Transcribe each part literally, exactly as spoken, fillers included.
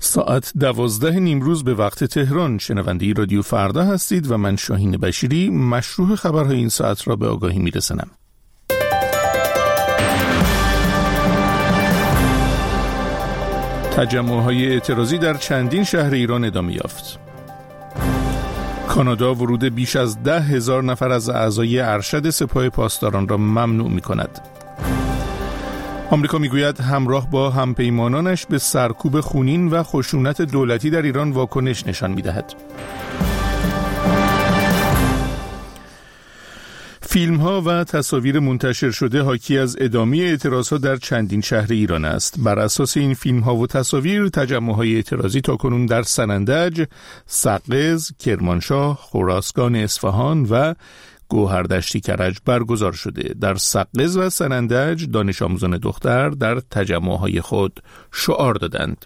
ساعت دوازده نیمروز به وقت تهران. شنونده رادیو فردا هستید و من شاهین بشیری مشروح خبرهای این ساعت را به آگاهی میرسانم. تجمع‌های اعتراضی در چندین شهر ایران ادامه یافت. کانادا ورود بیش از ده هزار نفر از اعضای ارشد سپاه پاسداران را ممنوع می‌کند. آمریکا میگوید همراه با همپیمانانش به سرکوب خونین و خشونت دولتی در ایران واکنش نشان می‌دهد. فیلم‌ها و تصاویر منتشر شده حاکی از ادامه اعتراضها در چندین شهر ایران است. بر اساس این فیلم‌ها و تصاویر، تجمع‌های اعتراضی تاکنون در سنندج، سقز، کرمانشاه، خراسان اصفهان و گوهردشتی کرج برگزار شده. در سقز و سنندج دانش آموزان دختر در تجمع‌های خود شعار دادند.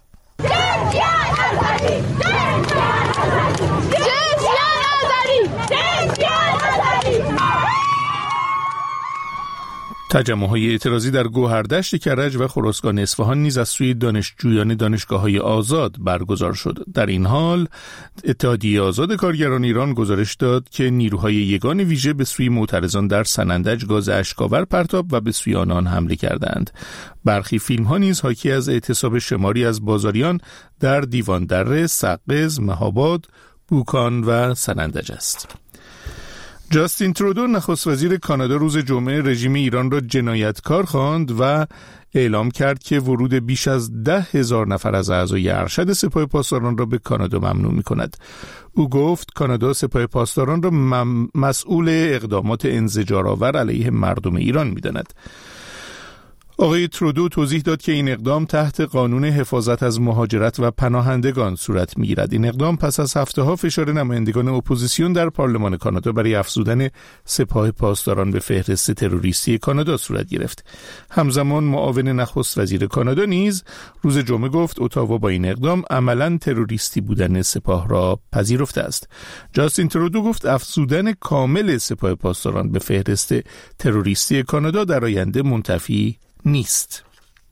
تجمع‌های اعتراضی در گوهردشت کرج و خراسان اصفهان نیز از سوی دانشجویان دانشگاه‌های آزاد برگزار شد. در این حال اتحادیه آزاد کارگران ایران گزارش داد که نیروهای یگان ویژه به سوی معترضان در سنندج گاز اشک‌آور پرتاب و به سوی آنان حمله کردند. برخی فیلم‌ها نیز حاکی از اعتصاب شماری از بازاریان در دیواندره، سقز، مهاباد، بوکان و سنندج است. جاستین ترودو نخست وزیر کانادا روز جمعه رژیم ایران را جنایتکار خواند و اعلام کرد که ورود بیش از ده هزار نفر از اعضای ارشد سپاه پاسداران را به کانادا ممنوع می کند. او گفت کانادا سپاه پاسداران را مسئول اقدامات انزجارآور علیه مردم ایران می داند. آقای ترودو توضیح داد که این اقدام تحت قانون حفاظت از مهاجرت و پناهندگان صورت می‌گیرد. این اقدام پس از هفته‌ها فشار نمایندگان اپوزیسیون در پارلمان کانادا برای افزودن سپاه پاسداران به فهرست تروریستی کانادا صورت گرفت. همزمان معاون نخست وزیر کانادا نیز روز جمعه گفت اتاوا با این اقدام عملاً تروریستی بودن سپاه را پذیرفته است. جاستین ترودو گفت افزودن کامل سپاه پاسداران به فهرست تروریستی کانادا در آینده منتفی نیست.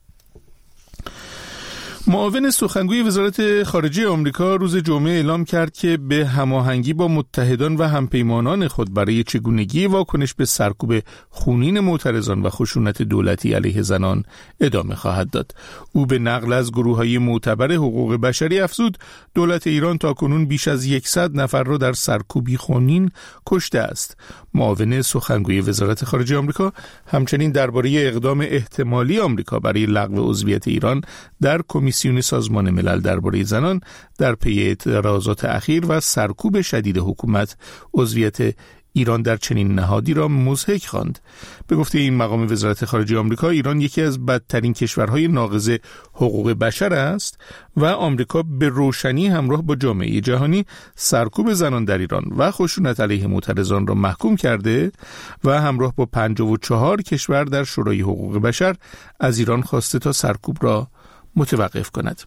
معاون سخنگوی وزارت خارجه آمریکا روز جمعه اعلام کرد که به هماهنگی با متحدان و همپیمانان خود برای چگونگی واکنش به سرکوب خونین معترضان و خشونت دولتی علیه زنان ادامه خواهد داد. او به نقل از گروه‌های معتبر حقوق بشری افزود دولت ایران تاکنون بیش از صد نفر را در سرکوبی خونین کشته است. معاون سخنگوی وزارت خارجه آمریکا همچنین درباره اقدام احتمالی آمریکا برای لغو عضویت ایران در کمیسیون سازمان ملل درباره زنان در پی اعتراضات اخیر و سرکوب شدید حکومت عضویت ایران در چنین نهادی را مضحک خواند. به گفته این مقام وزارت خارجه آمریکا، ایران یکی از بدترین کشورهای ناقض حقوق بشر است و آمریکا به روشنی همراه با جامعه جهانی سرکوب زنان در ایران و خشونت علیه معترضان را محکوم کرده و همراه با پنجاه و چهار کشور در شورای حقوق بشر از ایران خواسته تا سرکوب را متوقف کند.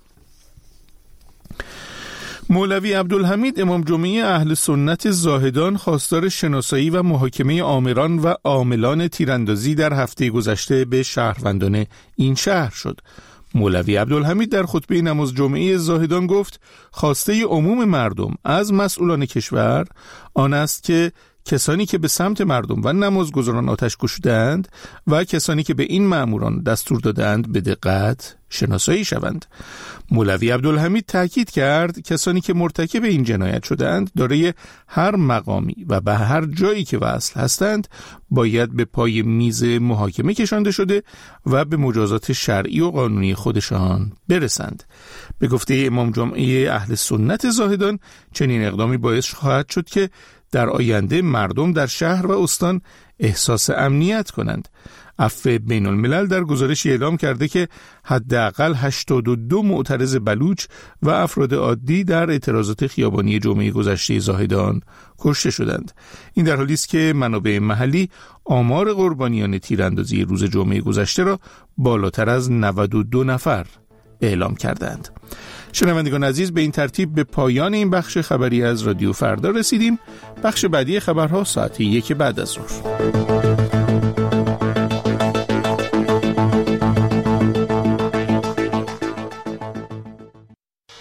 مولوی عبدالحمید امام جمعه اهل سنت زاهدان خواستار شناسایی و محاکمه آمران و عاملان تیراندازی در هفته گذشته به شهروندان این شهر شد. مولوی عبدالحمید در خطبه نماز جمعه زاهدان گفت خواسته عموم مردم از مسئولان کشور آن است که کسانی که به سمت مردم و نمازگزاران آتش کشیدند و کسانی که به این مأموران دستور دادند به دقت شناسایی شوند. مولوی عبدالحمید تاکید کرد کسانی که مرتکب این جنایت شدند دارای هر مقامی و به هر جایی که وصل هستند باید به پای میز محاکمه کشانده شده و به مجازات شرعی و قانونی خودشان برسند. به گفته امام جمعه اهل سنت زاهدان چنین اقدامی باعث خواهد شد که در آینده مردم در شهر و استان احساس امنیت کنند. عفو بین الملل در گزارشی اعلام کرده که حداقل هشتاد و دو معترض بلوچ و افراد عادی در اعتراضات خیابانی جمعه گذشته زاهدان کشته شدند. این در حالی است که منابع محلی آمار قربانیان تیراندازی روز جمعه گذشته را بالاتر از نود و دو نفر اعلام کردند. شنوندگان عزیز، به این ترتیب به پایان این بخش خبری از رادیو فردا رسیدیم. بخش بعدی خبرها ساعت یک بعد از ظهر.